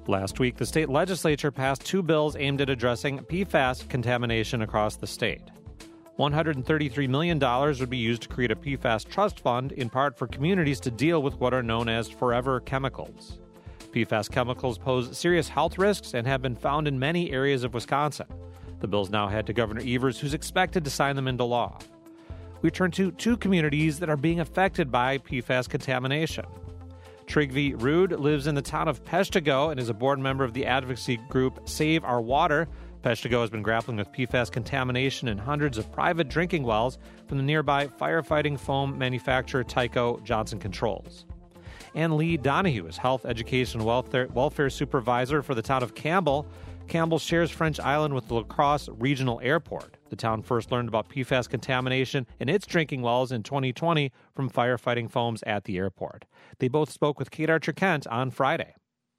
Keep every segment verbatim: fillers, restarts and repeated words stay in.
Last week, the state legislature passed two bills aimed at addressing P FAS contamination across the state. one hundred thirty-three million dollars would be used to create a P FAS trust fund, in part for communities to deal with what are known as forever chemicals. P FAS chemicals pose serious health risks and have been found in many areas of Wisconsin. The bills now head to Governor Evers, who's expected to sign them into law. We turn to two communities that are being affected by P FAS contamination. Trygve Ruud lives in the town of Peshtigo and is a board member of the advocacy group Save Our Water. Peshtigo has been grappling with P FAS contamination in hundreds of private drinking wells from the nearby firefighting foam manufacturer Tyco Johnson Controls. And Lee Donahue is Health, Education, and Welfare, Welfare Supervisor for the town of Campbell. Campbell shares French Island with the La Crosse Regional Airport. The town first learned about P FAS contamination in its drinking wells in twenty twenty from firefighting foams at the airport. They both spoke with Kate Archer-Kent on Friday.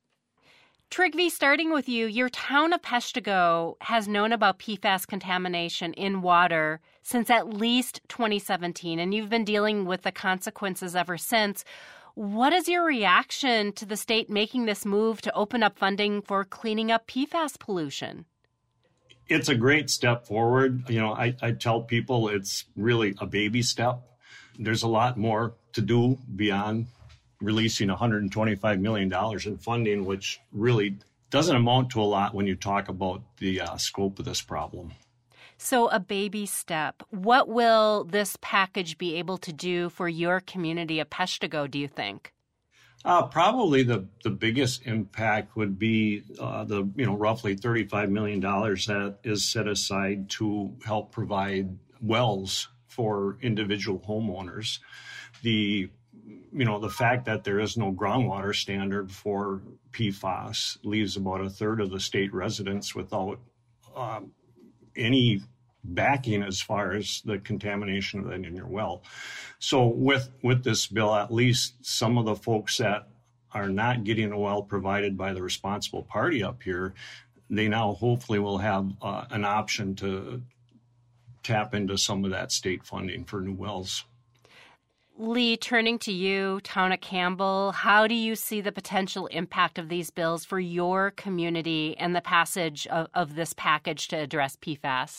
Trygve, starting with you, your town of Peshtigo has known about P FAS contamination in water since at least twenty seventeen, and you've been dealing with the consequences ever since. What is your reaction to the state making this move to open up funding for cleaning up P FAS pollution? It's a great step forward. You know, I, I tell people it's really a baby step. There's a lot more to do beyond releasing one hundred twenty-five million dollars in funding, which really doesn't amount to a lot when you talk about the uh, scope of this problem. So a baby step. What will this package be able to do for your community of Peshtigo, do you think? Uh, probably the, the biggest impact would be uh, the you know roughly thirty-five million dollars that is set aside to help provide wells for individual homeowners. The you know the fact that there is no groundwater standard for P FAS leaves about a third of the state residents without um, any backing as far as the contamination of that in your well. So with with this bill, at least some of the folks that are not getting a well provided by the responsible party up here, they now hopefully will have uh, an option to tap into some of that state funding for new wells. Lee, turning to you, town of Campbell, how do you see the potential impact of these bills for your community and the passage of, of this package to address P FAS?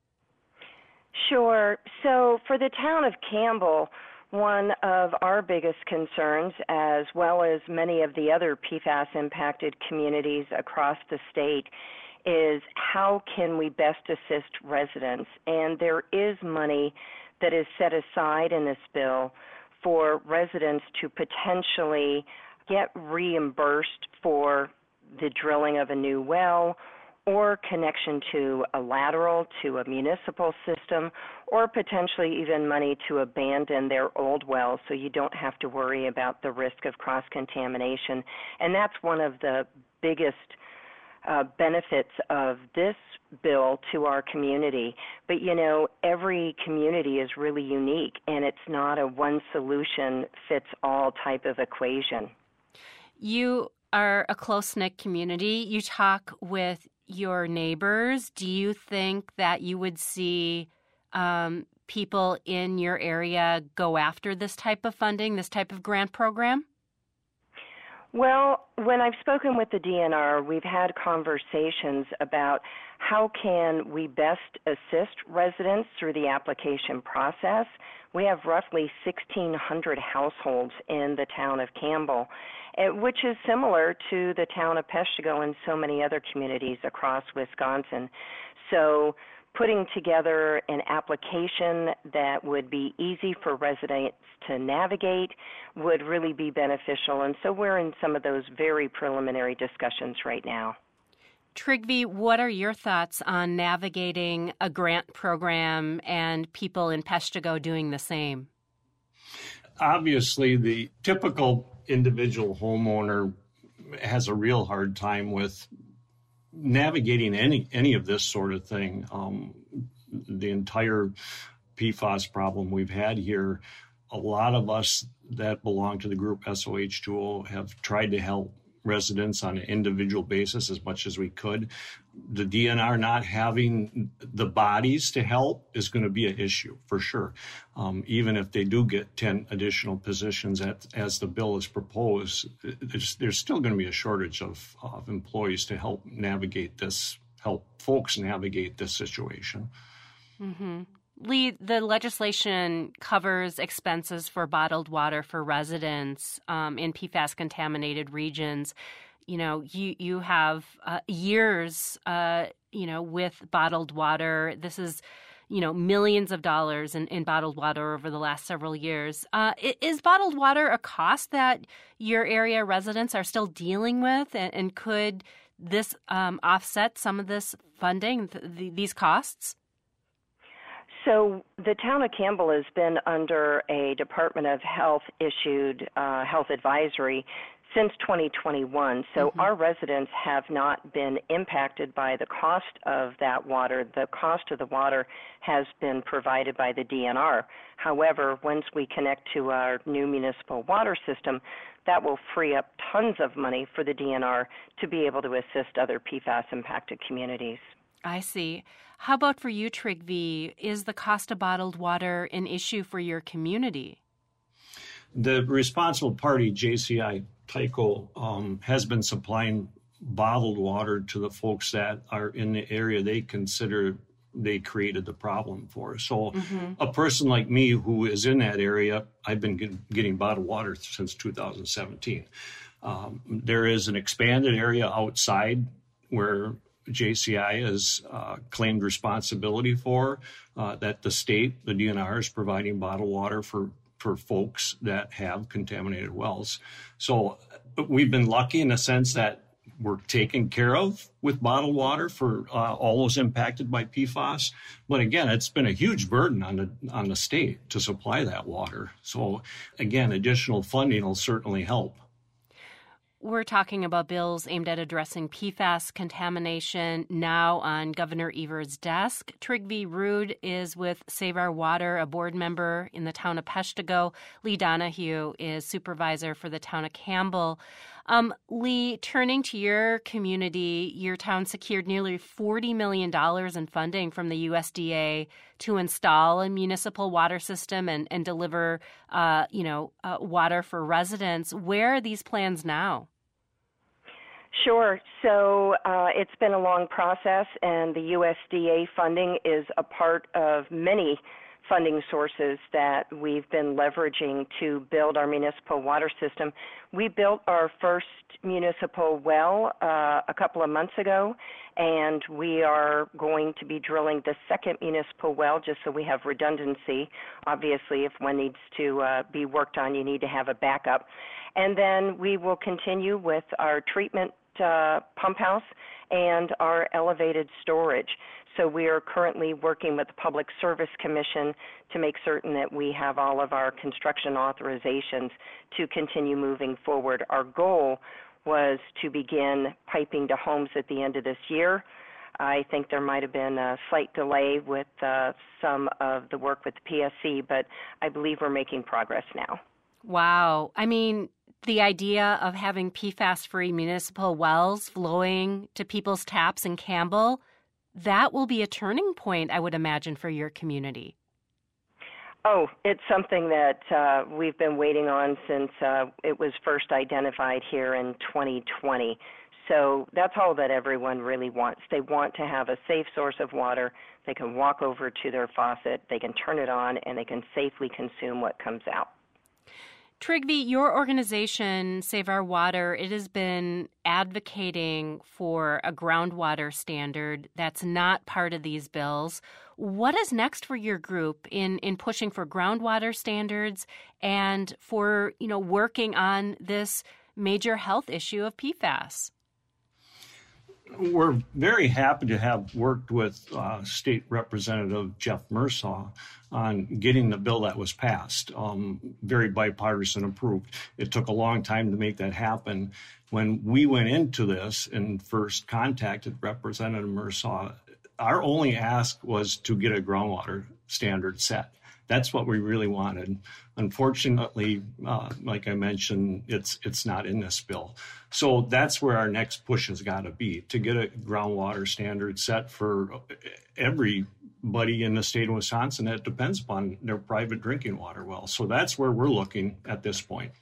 Sure. So for the town of Campbell, one of our biggest concerns, as well as many of the other P FAS-impacted communities across the state, is how can we best assist residents? And there is money that is set aside in this bill for residents to potentially get reimbursed for the drilling of a new well or connection to a lateral, to a municipal system, or potentially even money to abandon their old wells so you don't have to worry about the risk of cross-contamination. And that's one of the biggest Uh, benefits of this bill to our community. But, you know, every community is really unique, and it's not a one-solution-fits-all type of equation. You are a close-knit community. You talk with your neighbors. Do you think that you would see um, people in your area go after this type of funding, this type of grant program? Well, when I've spoken with the D N R, we've had conversations about how can we best assist residents through the application process. We have roughly sixteen hundred households in the town of Campbell, which is similar to the town of Peshtigo and so many other communities across Wisconsin. So putting together an application that would be easy for residents to navigate would really be beneficial. And so we're in some of those very preliminary discussions right now. Trygve, what are your thoughts on navigating a grant program and people in Peshtigo doing the same? Obviously, the typical individual homeowner has a real hard time with navigating any any of this sort of thing. Um, the entire P FAS problem we've had here, a lot of us that belong to the group S O H two O have tried to help residents on an individual basis as much as we could. The D N R not having the bodies to help is going to be an issue for sure. Um, even if they do get ten additional positions at, as the bill is proposed, there's, there's still going to be a shortage of, of employees to help navigate this, help folks navigate this situation. Mm-hmm. Lee, the legislation covers expenses for bottled water for residents um, in P FAS-contaminated regions. You know, you you have uh, years, uh, you know, with bottled water. This is, you know, millions of dollars in, in bottled water over the last several years. Uh, is bottled water a cost that your area residents are still dealing with, and, and could this um, offset some of this funding, th- th- these costs? So the town of Campbell has been under a Department of Health issued uh, health advisory since twenty twenty-one. So mm-hmm. our residents have not been impacted by the cost of that water. The cost of the water has been provided by the D N R. However, once we connect to our new municipal water system, that will free up tons of money for the D N R to be able to assist other P FAS-impacted communities. I see. How about for you, Trygve? Is the cost of bottled water an issue for your community? The responsible party, J C I Tyco, um, has been supplying bottled water to the folks that are in the area they consider they created the problem for. So mm-hmm. a person like me who is in that area, I've been get, getting bottled water since two thousand seventeen. Um, there is an expanded area outside where J C I has uh, claimed responsibility for, uh, that the state, the D N R, is providing bottled water for, for folks that have contaminated wells. So we've been lucky in the sense that we're taken care of with bottled water for uh, all those impacted by P FAS. But again, it's been a huge burden on the on the state to supply that water. So again, additional funding will certainly help. We're talking about bills aimed at addressing P FAS contamination now on Governor Evers' desk. Trygve Roodt is with Save Our Water, a board member in the town of Peshtigo. Lee Donahue is supervisor for the town of Campbell. Um, Lee, turning to your community, your town secured nearly forty million dollars in funding from the U S D A to install a municipal water system and, and deliver, uh, you know, uh, water for residents. Where are these plans now? Sure. So uh, it's been a long process, and the U S D A funding is a part of many funding sources that we've been leveraging to build our municipal water system. We built our first municipal well uh, a couple of months ago, and we are going to be drilling the second municipal well just so we have redundancy. Obviously, if one needs to uh, be worked on, you need to have a backup. And then we will continue with our treatment uh, pump house and our elevated storage. So we are currently working with the Public Service Commission to make certain that we have all of our construction authorizations to continue moving forward. Our goal was to begin piping to homes at the end of this year. I think there might have been a slight delay with uh, some of the work with the P S C, but I believe we're making progress now. Wow. I mean, the idea of having P FAS-free municipal wells flowing to people's taps in Campbell, that will be a turning point, I would imagine, for your community. Oh, it's something that uh, we've been waiting on since uh, it was first identified here in twenty twenty. So that's all that everyone really wants. They want to have a safe source of water. They can walk over to their faucet, they can turn it on, and they can safely consume what comes out. Trygve, your organization, Save Our Water, it has been advocating for a groundwater standard that's not part of these bills. What is next for your group in, in pushing for groundwater standards and for, you know, working on this major health issue of P FAS? We're very happy to have worked with uh, State Representative Jeff Mursaw on getting the bill that was passed, um, very bipartisan approved. It took a long time to make that happen. When we went into this and first contacted Representative Mursaw, our only ask was to get a groundwater standard set. That's what we really wanted. Unfortunately, uh, like I mentioned, it's it's not in this bill. So that's where our next push has got to be, to get a groundwater standard set for everybody in the state of Wisconsin that depends upon their private drinking water well. So that's where we're looking at this point.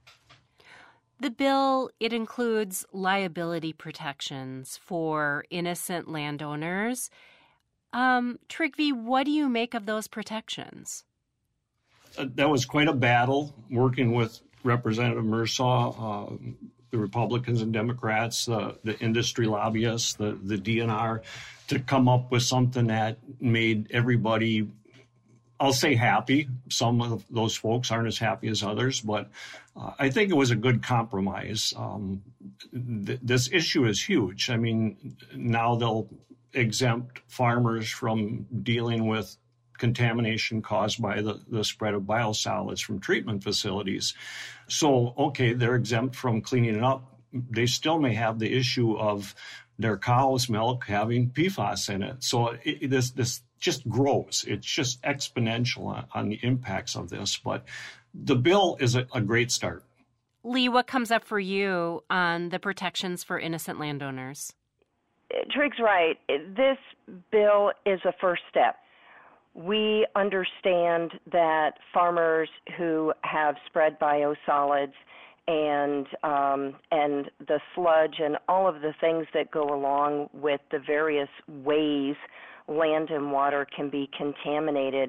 The bill, it includes liability protections for innocent landowners. Um, Trygve, what do you make of those protections? Uh, that was quite a battle working with Representative Mursaw, uh, the Republicans and Democrats, uh, the industry lobbyists, the, the D N R, to come up with something that made everybody, I'll say, happy. Some of those folks aren't as happy as others, but uh, I think it was a good compromise. Um, th- this issue is huge. I mean, now they'll exempt farmers from dealing with contamination caused by the, the spread of biosolids from treatment facilities. So, okay, they're exempt from cleaning it up. They still may have the issue of their cow's milk having P FAS in it. So it, it, this this just grows. It's just exponential on, on the impacts of this. But the bill is a, a great start. Lee, what comes up for you on the protections for innocent landowners? Trig's right. This bill is a first step. We understand that farmers who have spread biosolids and um, and the sludge and all of the things that go along with the various ways land and water can be contaminated,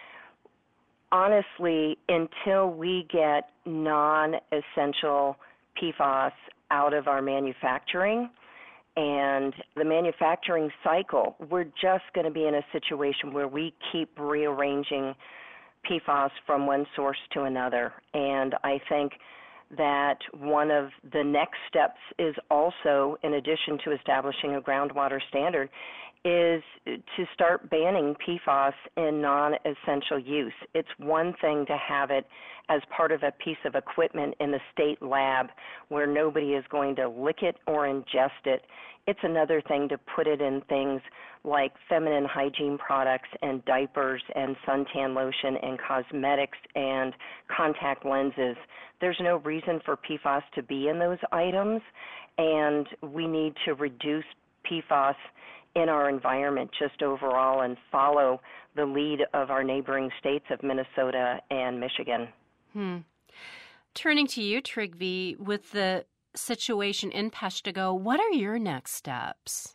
honestly, until we get non-essential P FAS out of our manufacturing and the manufacturing cycle, we're just going to be in a situation where we keep rearranging P FAS from one source to another. And I think that one of the next steps is also, in addition to establishing a groundwater standard, is to start banning P FAS in non-essential use. It's one thing to have it as part of a piece of equipment in the state lab where nobody is going to lick it or ingest it. It's another thing to put it in things like feminine hygiene products and diapers and suntan lotion and cosmetics and contact lenses. There's no reason for P FAS to be in those items, and we need to reduce P FAS in our environment just overall and follow the lead of our neighboring states of Minnesota and Michigan. Hmm. Turning to you, Trygve, with the situation in Peshtigo, what are your next steps?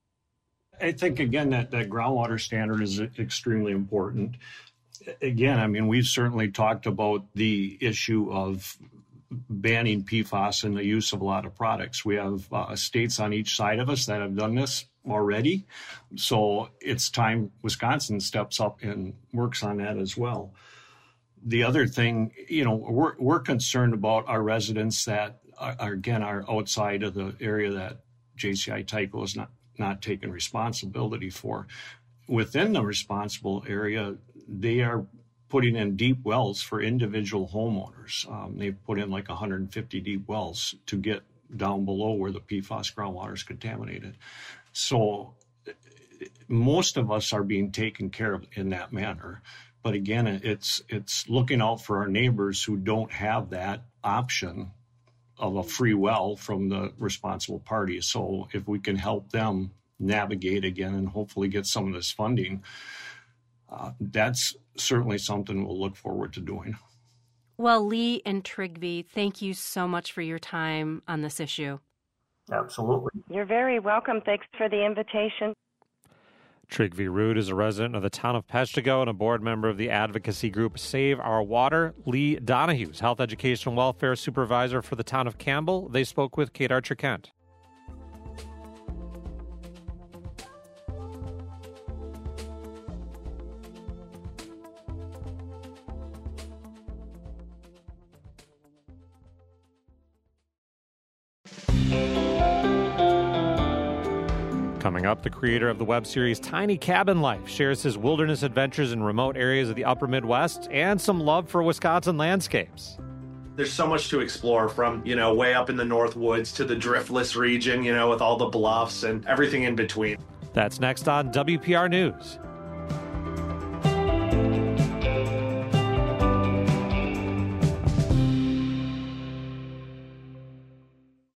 I think, again, that, that groundwater standard is extremely important. Again, I mean, we've certainly talked about the issue of banning P FAS in the use of a lot of products. We have uh, states on each side of us that have done this already. So it's time Wisconsin steps up and works on that as well. The other thing, you know, we're, we're concerned about our residents that are, are, again, are outside of the area that J C I Tyco is not, not taking responsibility for. Within the responsible area, they are putting in deep wells for individual homeowners. Um, they've put in like one hundred fifty deep wells to get down below where the P FAS groundwater is contaminated. So most of us are being taken care of in that manner. But again, it's it's looking out for our neighbors who don't have that option of a free well from the responsible party. So if we can help them navigate again and hopefully get some of this funding, uh, that's certainly something we'll look forward to doing. Well, Lee and Trygve, thank you so much for your time on this issue. Absolutely. You're very welcome. Thanks for the invitation. Trygve Rood is a resident of the town of Peshtigo and a board member of the advocacy group Save Our Water. Lee Donahue is Health Education and Welfare Supervisor for the town of Campbell. They spoke with Kate Archer-Kent. Coming up, the creator of the web series Tiny Cabin Life shares his wilderness adventures in remote areas of the upper Midwest and some love for Wisconsin landscapes. There's so much to explore, from, you know, way up in the North Woods to the driftless region, you know, with all the bluffs and everything in between. That's next on W P R News.